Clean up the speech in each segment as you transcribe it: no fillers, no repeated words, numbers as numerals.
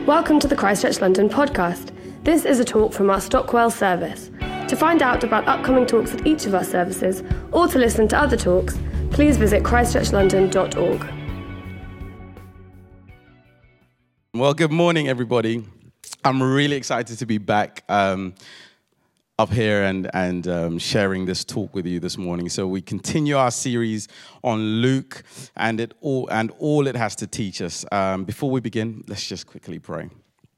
Welcome to the Christchurch London podcast. This is a talk from our Stockwell service. To find out about upcoming talks at each of our services, or to listen to other talks, please visit christchurchlondon.org. Well, good morning, everybody. I'm really excited to be back up here and sharing this talk with you this morning. So we continue our series on Luke and all it has to teach us. Before we begin, let's just quickly pray.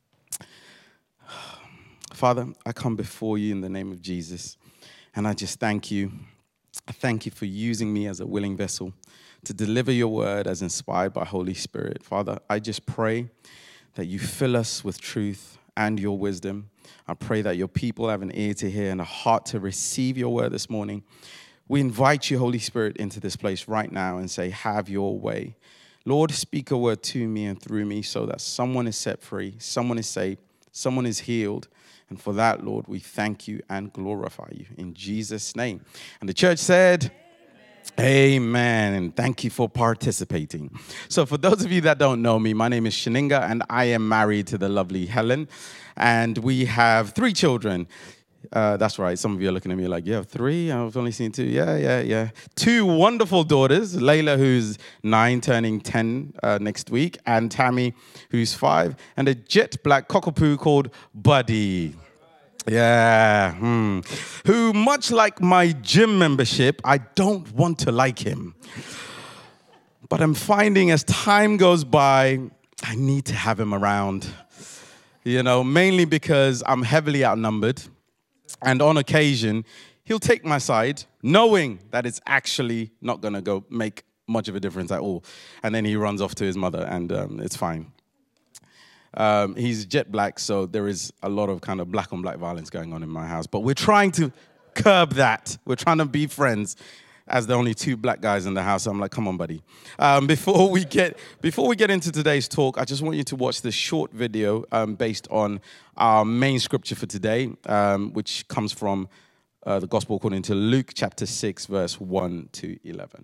Father, I come before you in the name of Jesus, and I just thank you. I thank you for using me as a willing vessel to deliver your word as inspired by Holy Spirit. Father, I just pray that you fill us with truth and your wisdom. I pray that your people have an ear to hear and a heart to receive your word this morning. We invite you, Holy Spirit, into this place right now and say, have your way. Lord, speak a word to me and through me so that someone is set free, someone is saved, someone is healed. And for that, Lord, we thank you and glorify you in Jesus' name. And the church said, Amen. And thank you for participating. So for those of you that don't know me, my name is Shaninga, and I am married to the lovely Helen. And we have 3 children. That's right. Some of you are looking at me like, you have 3? I've only seen 2. Yeah. 2 wonderful daughters, Layla, who's 9, turning 10 next week, and Tammy, who's 5, and a jet black cockapoo called Buddy. Yeah. Who, much like my gym membership, I don't want to like him. But I'm finding as time goes by, I need to have him around. You know, mainly because I'm heavily outnumbered. And on occasion, he'll take my side, knowing that it's actually not going to go make much of a difference at all. And then he runs off to his mother, and it's fine. He's jet black, so there is a lot of kind of black on black violence going on in my house. But we're trying to curb that. We're trying to be friends as the only 2 black guys in the house. So I'm like, come on, buddy. Before we get into today's talk, I just want you to watch this short video based on our main scripture for today, which comes from the Gospel according to Luke chapter 6, verse 1 to 11.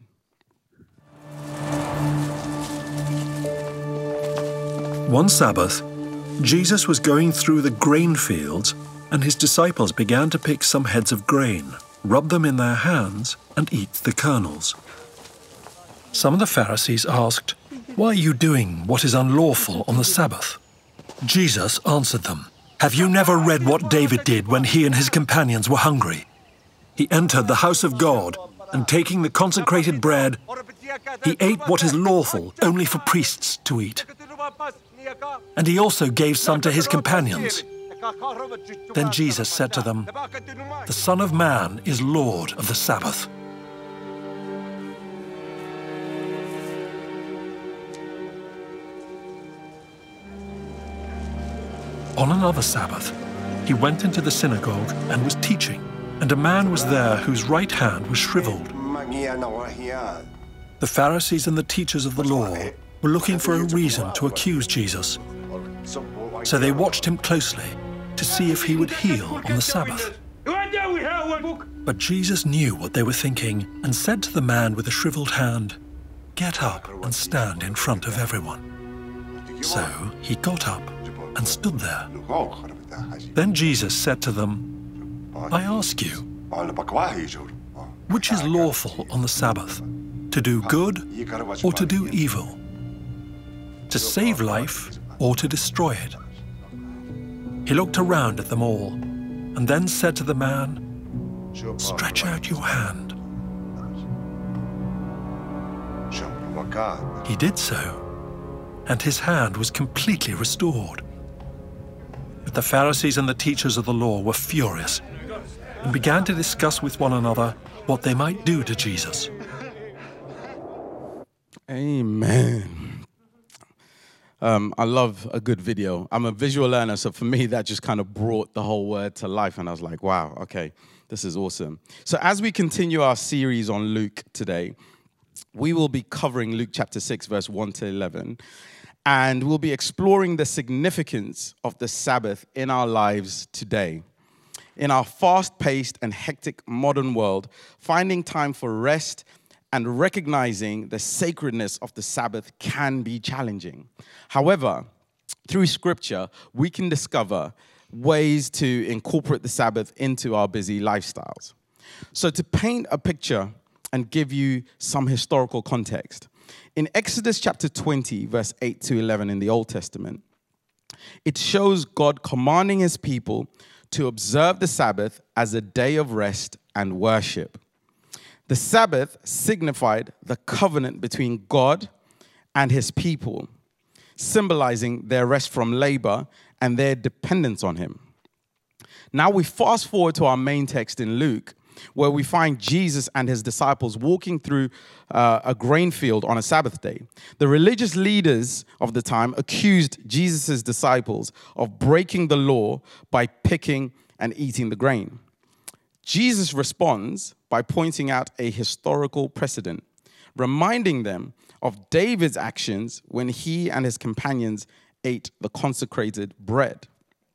One Sabbath, Jesus was going through the grain fields, and his disciples began to pick some heads of grain, rub them in their hands, and eat the kernels. Some of the Pharisees asked, "Why are you doing what is unlawful on the Sabbath?" Jesus answered them, "Have you never read what David did when he and his companions were hungry? He entered the house of God, and taking the consecrated bread, he ate what is lawful only for priests to eat. And he also gave some to his companions." Then Jesus said to them, "The Son of Man is Lord of the Sabbath." On another Sabbath, he went into the synagogue and was teaching, and a man was there whose right hand was shriveled. The Pharisees and the teachers of the law were looking for a reason to accuse Jesus. So they watched him closely to see if he would heal on the Sabbath. But Jesus knew what they were thinking and said to the man with the shriveled hand, "Get up and stand in front of everyone." So he got up and stood there. Then Jesus said to them, "I ask you, which is lawful on the Sabbath, to do good or to do evil? To save life or to destroy it?" He looked around at them all and then said to the man, "Stretch out your hand." He did so, and his hand was completely restored. But the Pharisees and the teachers of the law were furious and began to discuss with one another what they might do to Jesus. Amen. I love a good video. I'm a visual learner, so for me, that just kind of brought the whole word to life. And I was like, wow, okay, this is awesome. So as we continue our series on Luke today, we will be covering Luke chapter 6, verse 1 to 11. And we'll be exploring the significance of the Sabbath in our lives today. In our fast-paced and hectic modern world, finding time for rest and recognizing the sacredness of the Sabbath can be challenging. However, through Scripture, we can discover ways to incorporate the Sabbath into our busy lifestyles. So to paint a picture and give you some historical context, in Exodus chapter 20, verse 8 to 11 in the Old Testament, it shows God commanding his people to observe the Sabbath as a day of rest and worship. The Sabbath signified the covenant between God and his people, symbolizing their rest from labor and their dependence on him. Now we fast forward to our main text in Luke, where we find Jesus and his disciples walking through a grain field on a Sabbath day. The religious leaders of the time accused Jesus' disciples of breaking the law by picking and eating the grain. Jesus responds by pointing out a historical precedent, reminding them of David's actions when he and his companions ate the consecrated bread.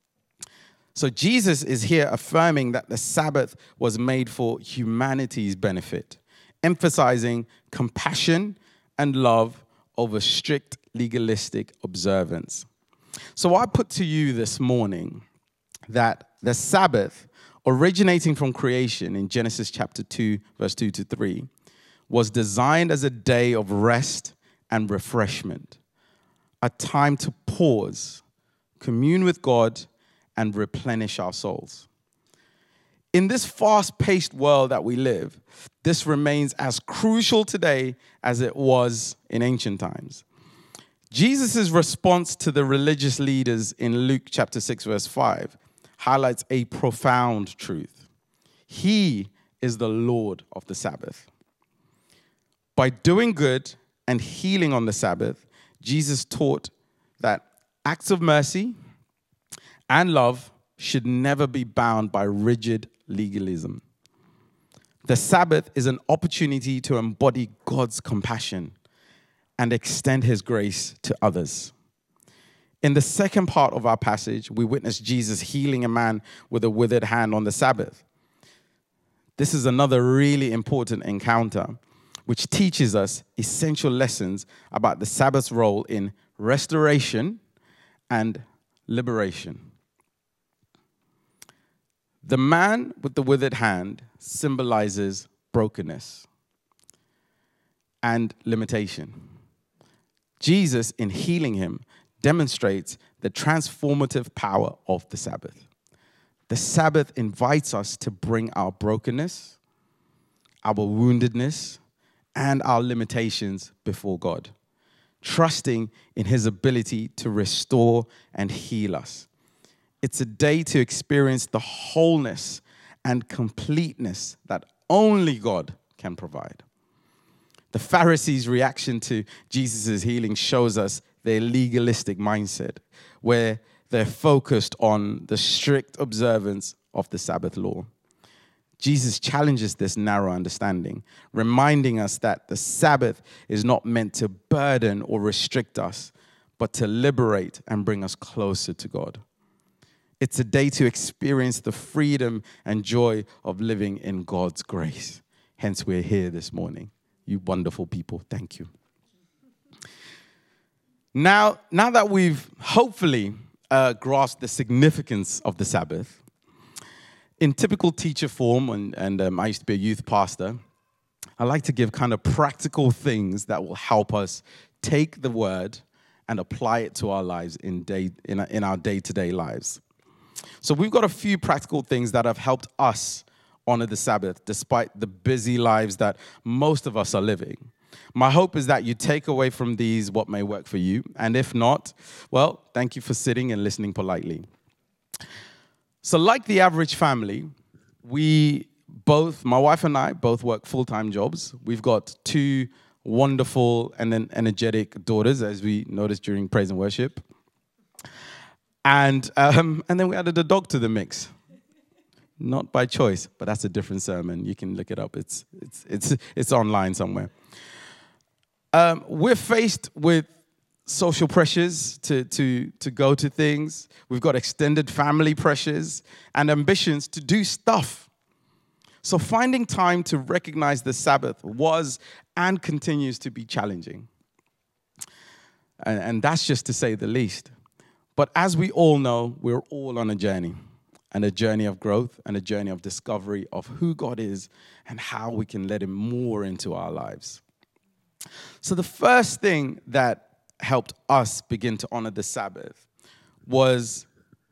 So Jesus is here affirming that the Sabbath was made for humanity's benefit, emphasizing compassion and love over strict legalistic observance. So I put to you this morning that the Sabbath, originating from creation in Genesis chapter 2, verse 2 to 3, was designed as a day of rest and refreshment, a time to pause, commune with God, and replenish our souls. In this fast-paced world that we live, this remains as crucial today as it was in ancient times. Jesus' response to the religious leaders in Luke chapter 6, verse 5, highlights a profound truth. He is the Lord of the Sabbath. By doing good and healing on the Sabbath, Jesus taught that acts of mercy and love should never be bound by rigid legalism. The Sabbath is an opportunity to embody God's compassion and extend his grace to others. In the second part of our passage, we witness Jesus healing a man with a withered hand on the Sabbath. This is another really important encounter, which teaches us essential lessons about the Sabbath's role in restoration and liberation. The man with the withered hand symbolizes brokenness and limitation. Jesus, in healing him, demonstrates the transformative power of the Sabbath. The Sabbath invites us to bring our brokenness, our woundedness, and our limitations before God, trusting in his ability to restore and heal us. It's a day to experience the wholeness and completeness that only God can provide. The Pharisees' reaction to Jesus' healing shows us their legalistic mindset, where they're focused on the strict observance of the Sabbath law. Jesus challenges this narrow understanding, reminding us that the Sabbath is not meant to burden or restrict us, but to liberate and bring us closer to God. It's a day to experience the freedom and joy of living in God's grace. Hence, we're here this morning. You wonderful people, thank you. Now that we've hopefully grasped the significance of the Sabbath, in typical teacher form, and I used to be a youth pastor, I like to give kind of practical things that will help us take the word and apply it to our lives in our day-to-day lives. So we've got a few practical things that have helped us honor the Sabbath despite the busy lives that most of us are living. My hope is that you take away from these what may work for you. And if not, well, thank you for sitting and listening politely. So like the average family, my wife and I both work full-time jobs. We've got 2 wonderful and energetic daughters, as we noticed during praise and worship. And then we added a dog to the mix. Not by choice, but that's a different sermon. You can look it up. It's online somewhere. We're faced with social pressures to go to things. We've got extended family pressures and ambitions to do stuff. So finding time to recognize the Sabbath was and continues to be challenging. And that's just to say the least. But as we all know, we're all on a journey, and a journey of growth and a journey of discovery of who God is and how we can let him more into our lives. So the first thing that helped us begin to honor the Sabbath was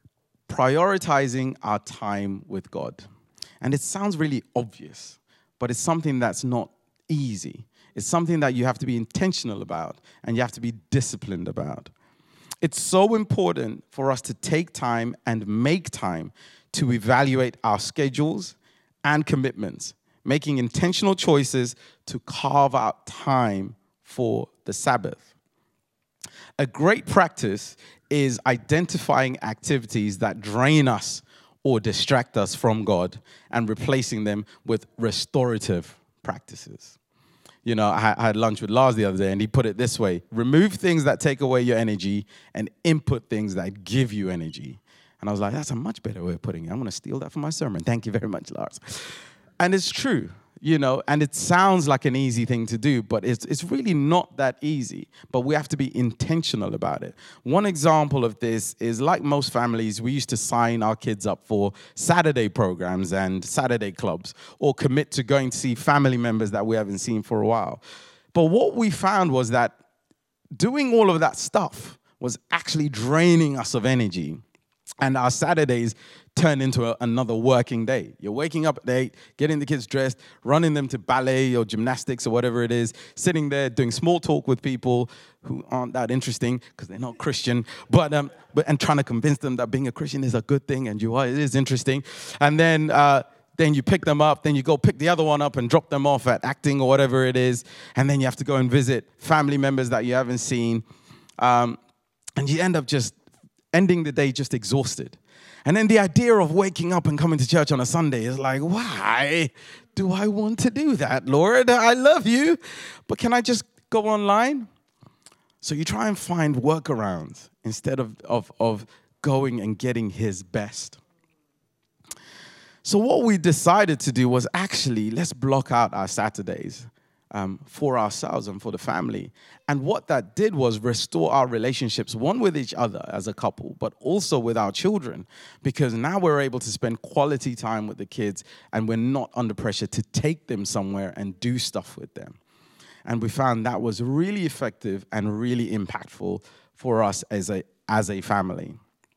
prioritizing our time with God. And it sounds really obvious, but it's something that's not easy. It's something that you have to be intentional about and you have to be disciplined about. It's so important for us to take time and make time to evaluate our schedules and commitments, making intentional choices to carve out time for the Sabbath. A great practice is identifying activities that drain us or distract us from God and replacing them with restorative practices. You know, I had lunch with Lars the other day, and he put it this way: remove things that take away your energy and input things that give you energy. And I was like, that's a much better way of putting it. I'm going to steal that for my sermon. Thank you very much, Lars. And it's true. You know, and it sounds like an easy thing to do, but it's really not that easy. But we have to be intentional about it. One example of this is, like most families, we used to sign our kids up for Saturday programs and Saturday clubs, or commit to going to see family members that we haven't seen for a while. But what we found was that doing all of that stuff was actually draining us of energy. And our Saturdays turned into another working day. You're waking up at 8, getting the kids dressed, running them to ballet or gymnastics or whatever it is, sitting there doing small talk with people who aren't that interesting because they're not Christian, but trying to convince them that being a Christian is a good thing and it is interesting. And then you pick them up, then you go pick the other one up and drop them off at acting or whatever it is, and then you have to go and visit family members that you haven't seen, and you end up just ending the day just exhausted. And then the idea of waking up and coming to church on a Sunday is like, why do I want to do that, Lord? I love you, but can I just go online? So you try and find workarounds instead of going and getting his best. So what we decided to do was actually, let's block out our Saturdays for ourselves and for the family. And what that did was restore our relationships, one with each other as a couple, but also with our children, because now we're able to spend quality time with the kids and we're not under pressure to take them somewhere and do stuff with them. And we found that was really effective and really impactful for us as a family.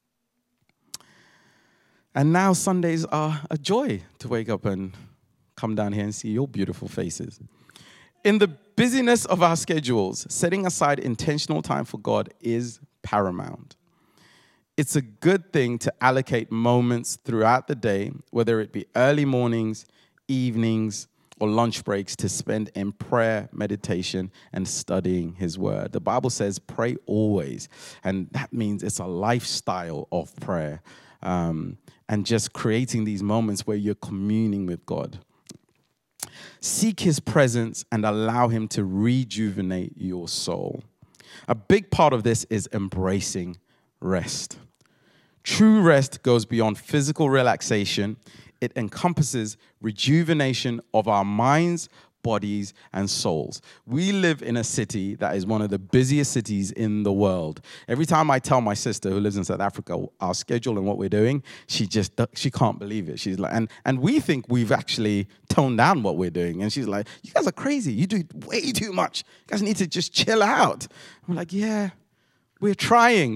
And now Sundays are a joy to wake up and come down here and see your beautiful faces. In the busyness of our schedules, setting aside intentional time for God is paramount. It's a good thing to allocate moments throughout the day, whether it be early mornings, evenings, or lunch breaks, to spend in prayer, meditation, and studying his word. The Bible says pray always, and that means it's a lifestyle of prayer, and just creating these moments where you're communing with God. Seek his presence and allow him to rejuvenate your soul. A big part of this is embracing rest. True rest goes beyond physical relaxation. It encompasses rejuvenation of our minds, bodies, and souls. We live in a city that is one of the busiest cities in the world. Every time I tell my sister who lives in South Africa our schedule and what we're doing, she can't believe it. She's like, and we think we've actually toned down what we're doing. And she's like, you guys are crazy. You do way too much. You guys need to just chill out. I'm like, yeah, we're trying.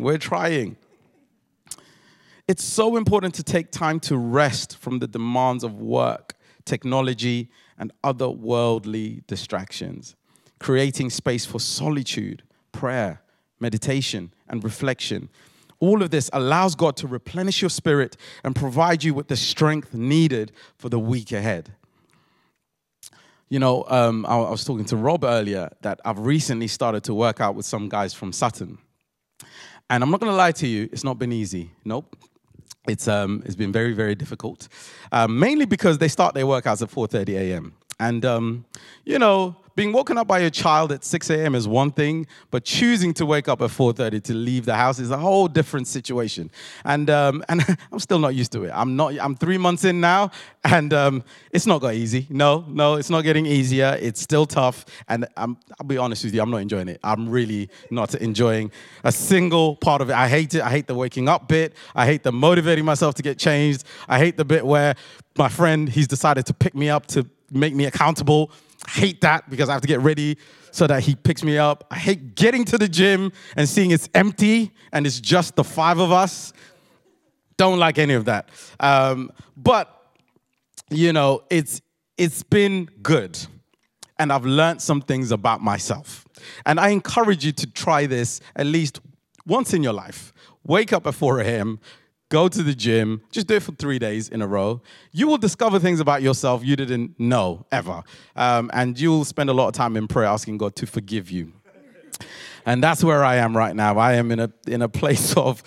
It's so important to take time to rest from the demands of work, technology, and other worldly distractions, creating space for solitude, prayer, meditation, and reflection. All of this allows God to replenish your spirit and provide you with the strength needed for the week ahead. You know, I was talking to Rob earlier that I've recently started to work out with some guys from Sutton. And I'm not going to lie to you, it's not been easy. Nope. It's been very, very difficult, mainly because they start their workouts at 4:30 a.m. And, being woken up by your child at 6 a.m. is one thing, but choosing to wake up at 4:30 to leave the house is a whole different situation. And I'm still not used to it. I'm 3 months in now, and it's not got easy. No, it's not getting easier. It's still tough, and I'll be honest with you, I'm not enjoying it. I'm really not enjoying a single part of it. I hate it. I hate the waking up bit. I hate the motivating myself to get changed. I hate the bit where my friend, he's decided to pick me up to make me accountable. I hate that because I have to get ready so that he picks me up. I hate getting to the gym and seeing it's empty and it's just the 5 of us. Don't like any of that. But, you know, it's been good. And I've learned some things about myself. And I encourage you to try this at least once in your life. Wake up at 4 a.m., go to the gym, just do it for 3 days in a row. You will discover things about yourself you didn't know ever. And you'll spend a lot of time in prayer asking God to forgive you. And that's where I am right now. I am in a place of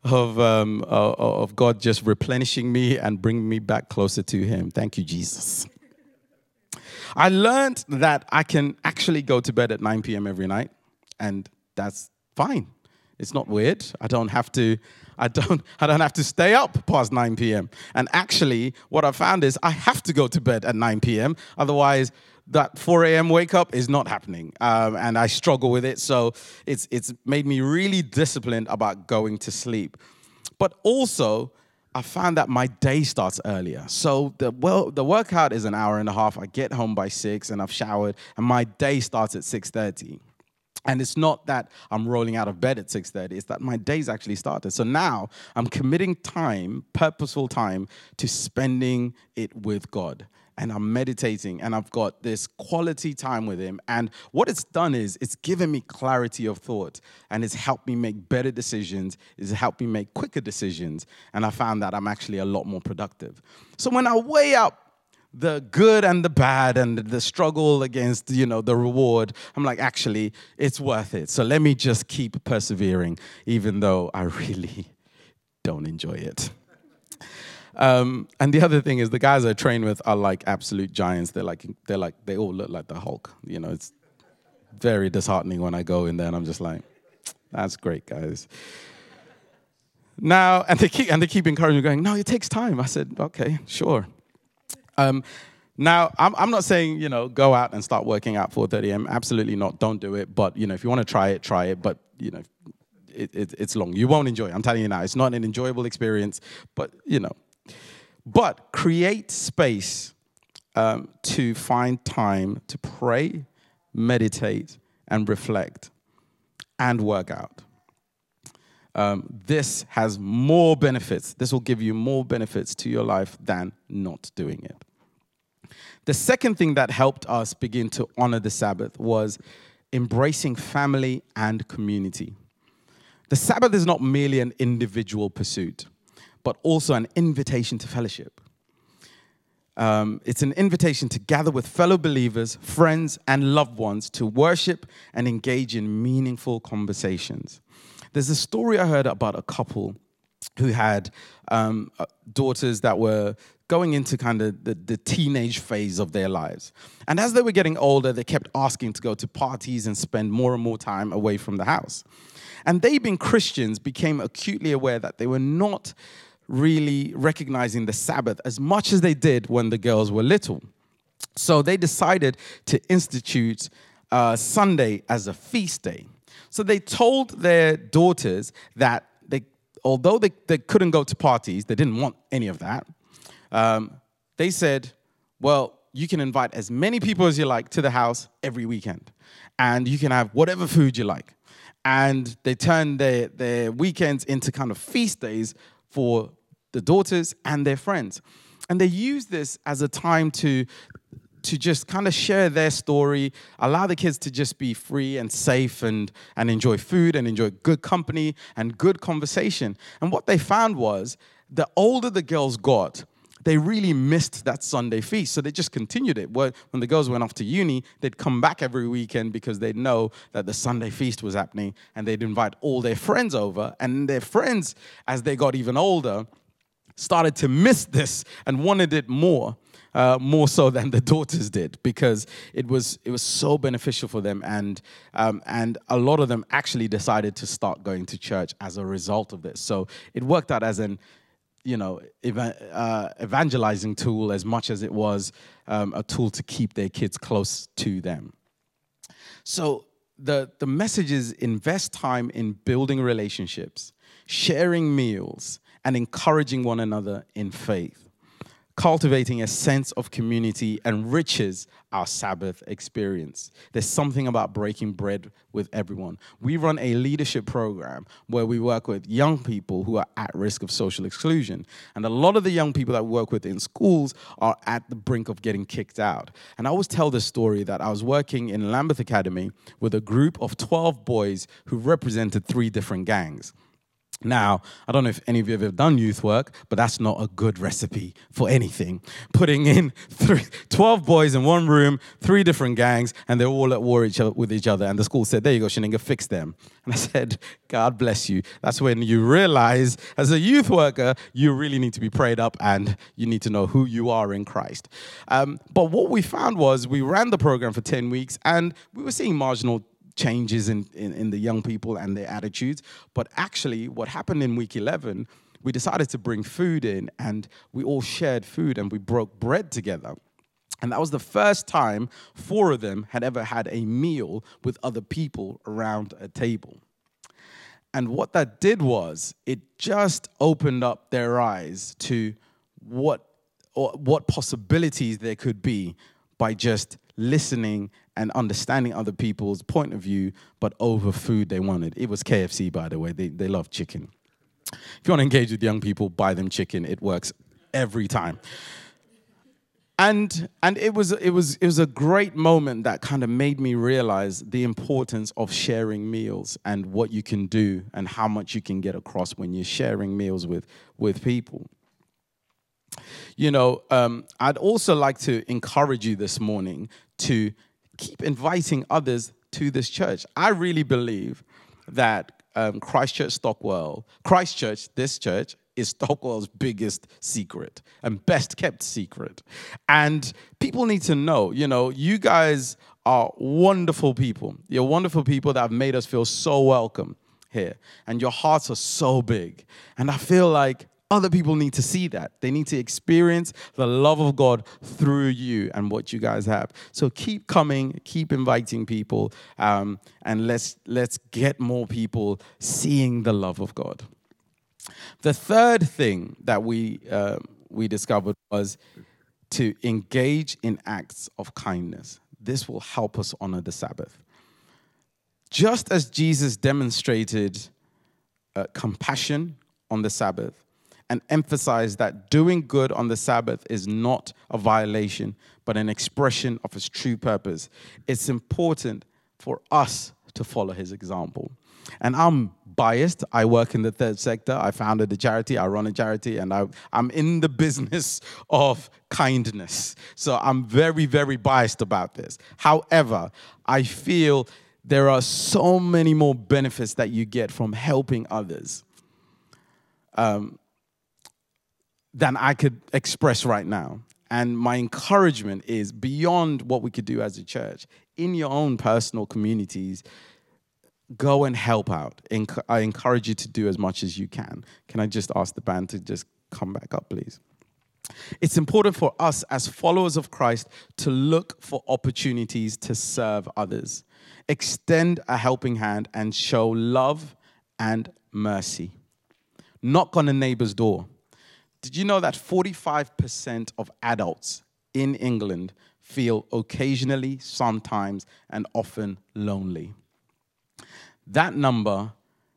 God just replenishing me and bringing me back closer to Him. Thank you, Jesus. I learned that I can actually go to bed at 9 p.m. every night, and that's fine. It's not weird. I don't have to stay up past 9 p.m. And actually, what I found is I have to go to bed at 9 p.m. Otherwise, that 4 a.m. wake up is not happening. And I struggle with it. So it's made me really disciplined about going to sleep. But also, I found that my day starts earlier. So the workout is an hour and a half. I get home by 6 and I've showered, and my day starts at 6:30. And it's not that I'm rolling out of bed at 6:30. It's that my day's actually started. So now I'm committing time, purposeful time, to spending it with God. And I'm meditating, and I've got this quality time with Him. And what it's done is it's given me clarity of thought, and it's helped me make better decisions. It's helped me make quicker decisions. And I found that I'm actually a lot more productive. So when I weigh up the good and the bad and the struggle against, the reward, I'm like, actually, it's worth it. So let me just keep persevering, even though I really don't enjoy it. And the other thing is the guys I train with are like absolute giants. They all look like the Hulk. It's very disheartening when I go in there and I'm just like, that's great, guys. Now, and they keep encouraging me, going, no, it takes time. I said, okay, sure. Now, I'm not saying, go out and start working out 4:30 a.m. Absolutely not. Don't do it. But, if you want to try it. But, it's long. You won't enjoy it. I'm telling you now. It's not an enjoyable experience. But, But create space to find time to pray, meditate, and reflect, and work out. This has more benefits. This will give you more benefits to your life than not doing it. The second thing that helped us begin to honor the Sabbath was embracing family and community. The Sabbath is not merely an individual pursuit, but also an invitation to fellowship. It's an invitation to gather with fellow believers, friends, and loved ones to worship and engage in meaningful conversations. There's a story I heard about a couple who had daughters that were going into kind of the teenage phase of their lives. And as they were getting older, they kept asking to go to parties and spend more and more time away from the house. And they, being Christians, became acutely aware that they were not really recognizing the Sabbath as much as they did when the girls were little. So they decided to institute Sunday as a feast day. So they told their daughters that although they couldn't go to parties, they didn't want any of that, they said, well, you can invite as many people as you like to the house every weekend, and you can have whatever food you like. And they turned their weekends into kind of feast days for the daughters and their friends. And they used this as a time to just kind of share their story, allow the kids to just be free and safe and enjoy food and enjoy good company and good conversation. And what they found was the older the girls got, they really missed that Sunday feast. So they just continued it. When the girls went off to uni, they'd come back every weekend because they'd know that the Sunday feast was happening, and they'd invite all their friends over. And their friends, as they got even older, started to miss this and wanted it more so than the daughters did, because it was so beneficial for them, and a lot of them actually decided to start going to church as a result of this. So it worked out as an evangelizing tool as much as it was a tool to keep their kids close to them. So the message is: invest time in building relationships, sharing meals, and encouraging one another in faith. Cultivating a sense of community enriches our Sabbath experience. There's something about breaking bread with everyone. We run a leadership program where we work with young people who are at risk of social exclusion. And a lot of the young people that we work with in schools are at the brink of getting kicked out. And I always tell this story that I was working in Lambeth Academy with a group of 12 boys who represented 3 different gangs. Now, I don't know if any of you have ever done youth work, but that's not a good recipe for anything. Putting in 12 boys in one room, 3 different gangs, and they're all at war with each other. And the school said, there you go, Shaninga, fix them. And I said, God bless you. That's when you realize, as a youth worker, you really need to be prayed up and you need to know who you are in Christ. But what we found was we ran the program for 10 weeks, and we were seeing marginal changes in the young people and their attitudes. But actually, what happened in week 11, we decided to bring food in, and we all shared food and we broke bread together. And that was the first time 4 of them had ever had a meal with other people around a table. And what that did was it just opened up their eyes to what possibilities there could be by just listening and understanding other people's point of view, but over food they wanted. It was KFC, by the way. They love chicken. If you want to engage with young people, buy them chicken. It works every time. And it was a great moment that kind of made me realize the importance of sharing meals and what you can do and how much you can get across when you're sharing meals with people. You know, I'd also like to encourage you this morning to keep inviting others to this church. I really believe that Christchurch, this church, is Stockwell's biggest secret and best kept secret. And people need to know, you guys are wonderful people. You're wonderful people that have made us feel so welcome here. And your hearts are so big. And I feel like other people need to see that. They need to experience the love of God through you and what you guys have. So keep coming, keep inviting people, and let's get more people seeing the love of God. The third thing that we discovered was to engage in acts of kindness. This will help us honor the Sabbath. Just as Jesus demonstrated compassion on the Sabbath, and emphasize that doing good on the Sabbath is not a violation, but an expression of his true purpose. It's important for us to follow his example. And I'm biased. I work in the third sector. I founded a charity. I run a charity. And I'm in the business of kindness. So I'm very, very biased about this. However, I feel there are so many more benefits that you get from helping others than I could express right now. And my encouragement is beyond what we could do as a church. In your own personal communities, go and help out. I encourage you to do as much as you can. Can I just ask the band to just come back up, please? It's important for us as followers of Christ to look for opportunities to serve others. Extend a helping hand and show love and mercy. Knock on a neighbor's door. Did you know that 45% of adults in England feel occasionally, sometimes, and often lonely? That number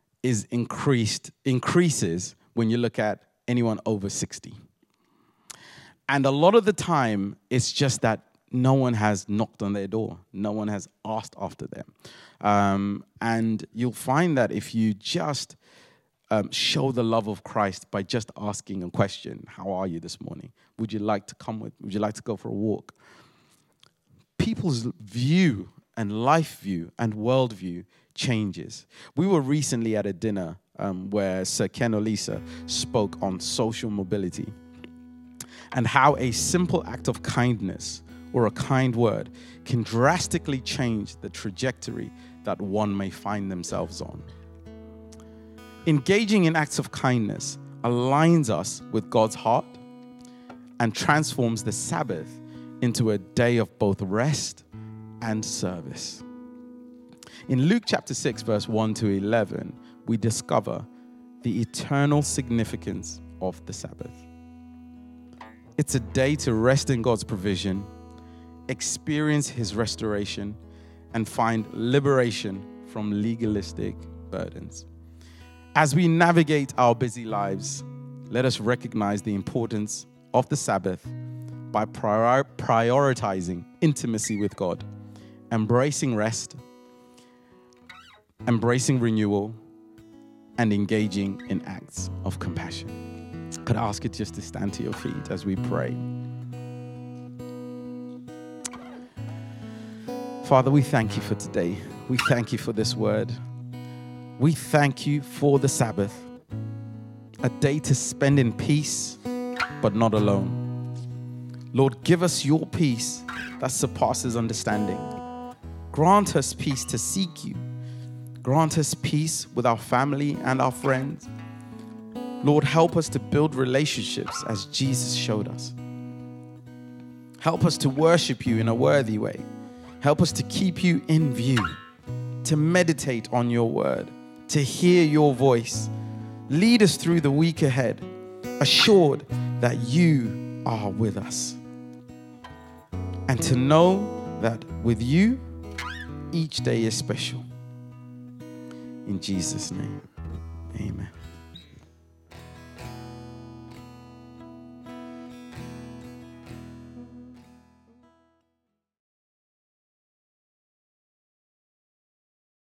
increases when you look at anyone over 60. And a lot of the time, it's just that no one has knocked on their door. No one has asked after them. And you'll find that if you just show the love of Christ by just asking a question. How are you this morning? Would you like to would you like to go for a walk? People's view and life view and worldview changes. We were recently at a dinner where Sir Ken Olisa spoke on social mobility and how a simple act of kindness or a kind word can drastically change the trajectory that one may find themselves on. Engaging in acts of kindness aligns us with God's heart and transforms the Sabbath into a day of both rest and service. In Luke chapter 6, verse 1 to 11, we discover the eternal significance of the Sabbath. It's a day to rest in God's provision, experience His restoration, and find liberation from legalistic burdens. As we navigate our busy lives, let us recognize the importance of the Sabbath by prioritizing intimacy with God, embracing rest, embracing renewal, and engaging in acts of compassion. Could I ask you just to stand to your feet as we pray? Father, we thank you for today. We thank you for this word. We thank you for the Sabbath, a day to spend in peace, but not alone. Lord, give us your peace that surpasses understanding. Grant us peace to seek you. Grant us peace with our family and our friends. Lord, help us to build relationships as Jesus showed us. Help us to worship you in a worthy way. Help us to keep you in view, to meditate on your word, to hear your voice. Lead us through the week ahead, assured that you are with us. And to know that with you, each day is special. In Jesus' name, amen.